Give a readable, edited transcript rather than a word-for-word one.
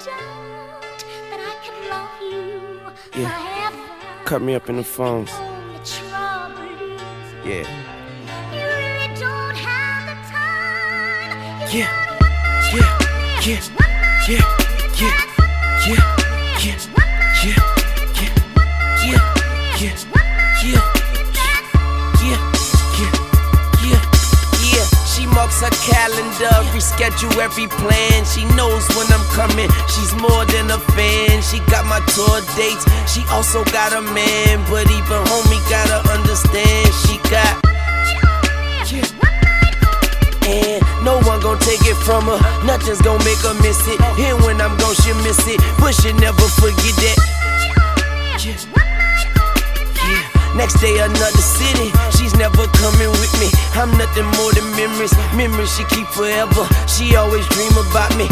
that I can love you forever. Cut me up in the phone. Only trouble is Yeah. you really don't have the time. You Yeah. got one night Yeah. only. Yeah. One night Yeah. only. Yeah. Got one night Yeah. only. Yeah. One night Yeah. only. Yeah. One night Yeah. only. Yeah. One night Yeah. only. That's Yeah, yeah, yeah, yeah. She marks her calendar, reschedule every plan. She knows when I'm coming, she's more than a fan. She got my tour dates, she also got a man. But even homie gotta understand, she got, yeah. And no one gon' take it from her, nothing's gon' make her miss it. And when I'm gone, she'll miss it, but she'll never forget that. Yeah. Yeah. Next day another city, she's never coming with me. I'm nothing more than memories, memories she keep forever. She always dream about me,